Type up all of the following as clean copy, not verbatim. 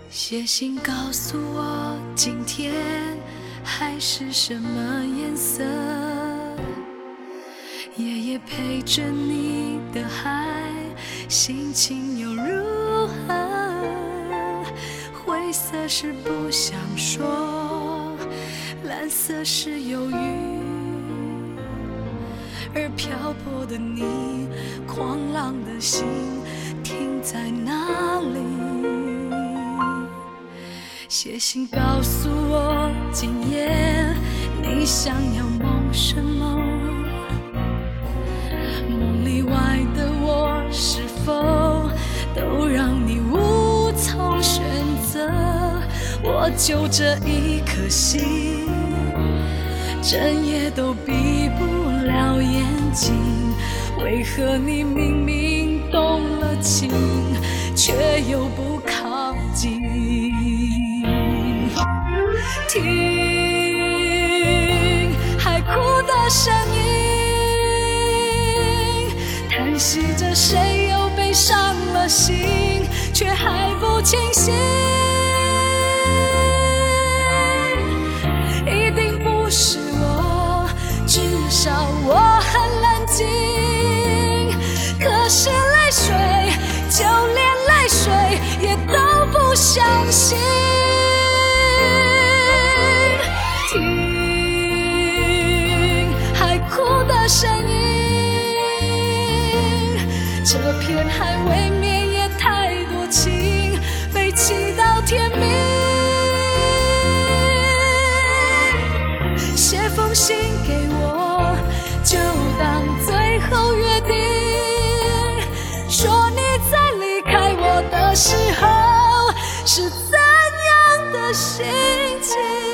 写信告诉我今天海是什么颜色，夜夜陪着你的海心情又如何，灰色是不想说，蓝色是忧郁，而漂泊的你，狂浪的心停在哪里？写信告诉我今夜你想要梦什么，梦里外的我是否都让你无从选择？我就这一颗心，整夜都闭不了眼睛，为何你明明动了情，却又不靠近？听海哭的声音，叹息着谁又被伤了心，却还不清醒。一定不是我，至少我很冷静，可是泪水，就连泪水也都不相信。听海哭的声音，这片海未免也太多情，被气到天明。写封信给我，就当最后约定，说你在离开我的时候是怎样的心情。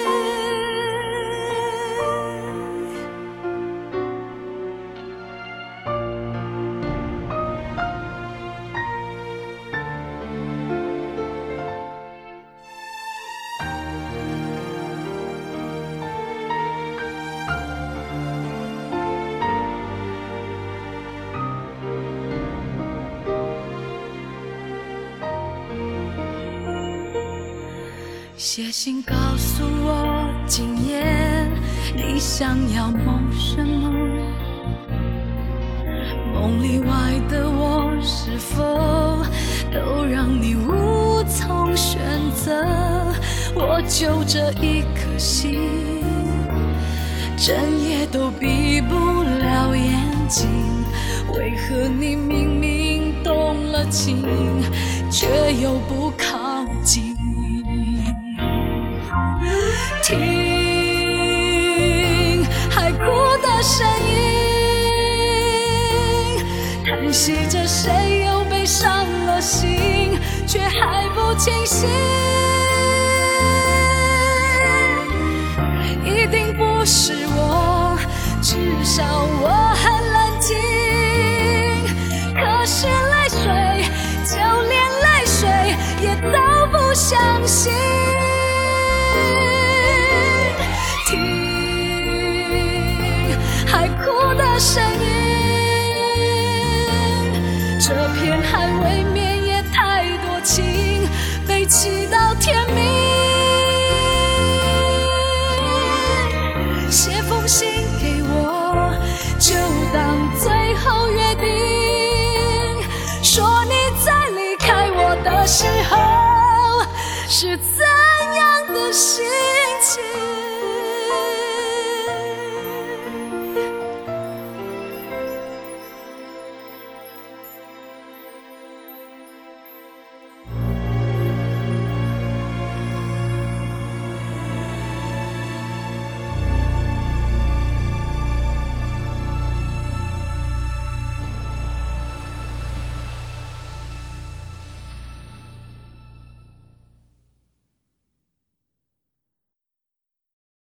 写信告诉我今夜你想要梦什么，梦里外的我是否都让你无从选择？我就这一颗心，整夜都闭不了眼睛，为何你明明动了情，却又不靠近？听海哭的声音，叹息着谁又被伤了心，却还不清醒。一定不是我，至少我很冷静，可是泪水，就连泪水也都不相信。听海哭的声音，这片海未免也太多情，被气到天明。写封信给我，就当最后约定，说你在离开我的时候是怎样的心